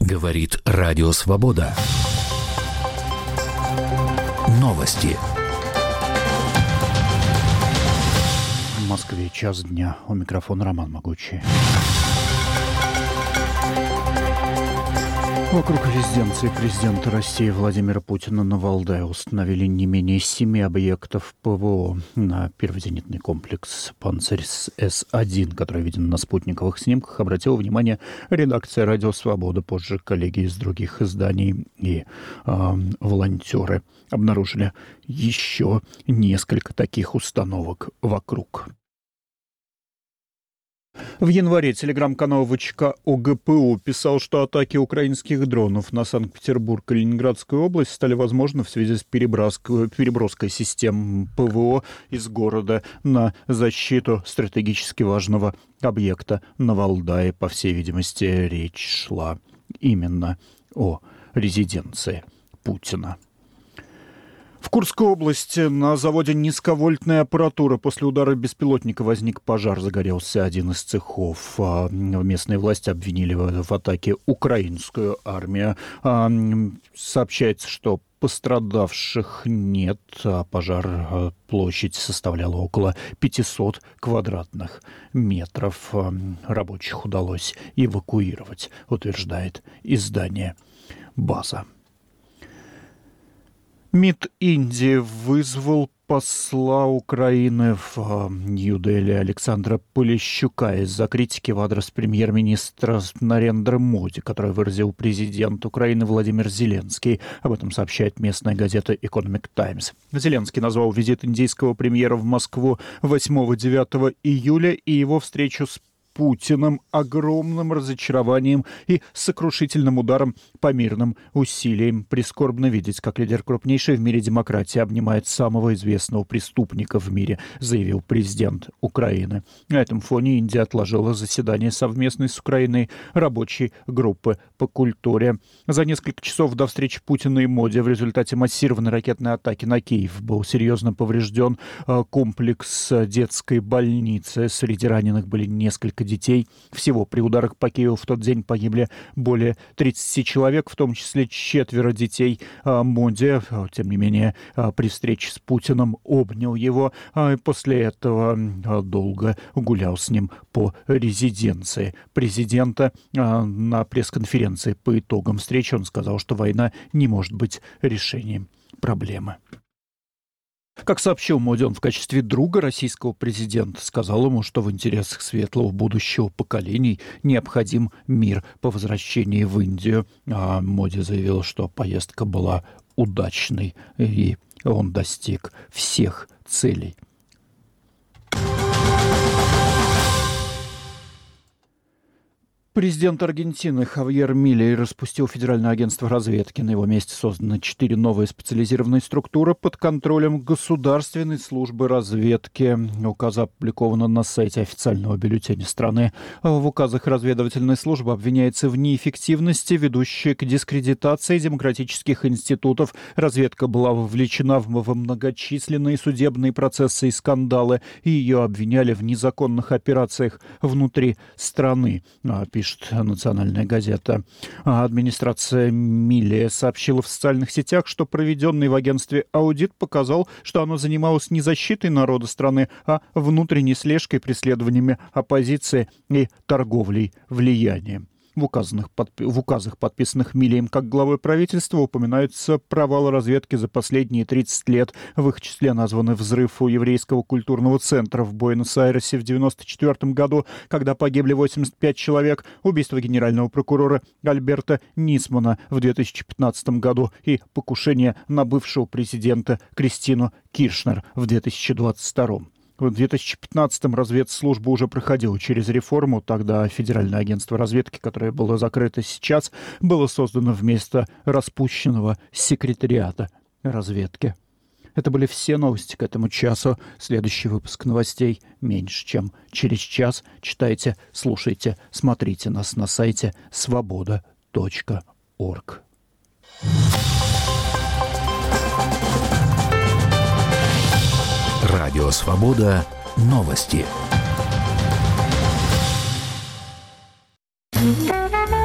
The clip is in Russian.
Говорит Радио Свобода. Новости. В Москве час дня. У микрофона Роман Могучий. Вокруг резиденции президента России Владимира Путина на Валдае установили не менее 7 объектов ПВО. На первозенитный комплекс «Панцирь-С-1», который виден на спутниковых снимках, обратила внимание редакция «Радио Свобода». Позже коллеги из других изданий и волонтеры обнаружили еще несколько таких установок вокруг. В январе телеграм-канал ВЧК ОГПУ писал, что атаки украинских дронов на Санкт-Петербург и Ленинградскую область стали возможны в связи с переброской систем ПВО из города на защиту стратегически важного объекта на Валдае. По всей видимости, речь шла именно о резиденции Путина. В Курской области на заводе низковольтной аппаратуры после удара беспилотника возник пожар, загорелся один из цехов. Местные власти обвинили в атаке украинскую армию. Сообщается, что пострадавших нет, а пожар, площадь составляла около 500 квадратных метров. Рабочих удалось эвакуировать, утверждает издание «База». МИД Индии вызвал посла Украины в Нью-Дели Александра Полищука из-за критики в адрес премьер-министра Нарендры Моди, который выразил президент Украины Владимир Зеленский. Об этом сообщает местная газета Economic Times. Зеленский назвал визит индийского премьера в Москву 8-9 июля и его встречу с Путиным огромным разочарованием и сокрушительным ударом по мирным усилиям. Прискорбно видеть, как лидер крупнейшей в мире демократии обнимает самого известного преступника в мире, заявил президент Украины. На этом фоне Индия отложила заседание совместной с Украиной рабочей группы по культуре. За несколько часов до встречи Путина и Моди в результате массированной ракетной атаки на Киев был серьезно поврежден комплекс детской больницы. Среди раненых были несколько детей. Всего при ударах по Киеву в тот день погибли более 30 человек, в том числе 4 детей. Моди, тем не менее, при встрече с Путиным обнял его, и после этого долго гулял с ним по резиденции президента. На пресс-конференции по итогам встречи он сказал, что война не может быть решением проблемы. Как сообщил Моди, он в качестве друга российского президента сказал ему, что в интересах светлого будущего поколений необходим мир по возвращении в Индию. А Моди заявил, что поездка была удачной, и он достиг всех целей. Президент Аргентины Хавьер Милей распустил Федеральное агентство разведки. На его месте созданы 4 новые специализированные структуры под контролем Государственной службы разведки. Указ опубликован на сайте официального бюллетеня страны. В указах разведывательная служба обвиняется в неэффективности, ведущей к дискредитации демократических институтов. Разведка была вовлечена в многочисленные судебные процессы и скандалы, и ее обвиняли в незаконных операциях внутри страны, пишет национальная газета. Администрация Милея сообщила в социальных сетях, что проведенный в агентстве аудит показал, что оно занималось не защитой народа страны, а внутренней слежкой, преследованиями оппозиции и торговлей влиянием. В указах, подписанных Милеем как главой правительства, упоминаются провалы разведки за последние 30 лет. В их числе названы взрыв у еврейского культурного центра в Буэнос-Айресе в 1994 году, когда погибли 85 человек, убийство генерального прокурора Альберта Нисмана в 2015 году и покушение на бывшего президента Кристину Киршнер в 2022. В 2015-м разведслужба уже проходила через реформу. Тогда Федеральное агентство разведки, которое было закрыто сейчас, было создано вместо распущенного секретариата разведки. Это были все новости к этому часу. Следующий выпуск новостей меньше, чем через час. Читайте, слушайте, смотрите нас на сайте svoboda.org. Радио Свобода. Новости.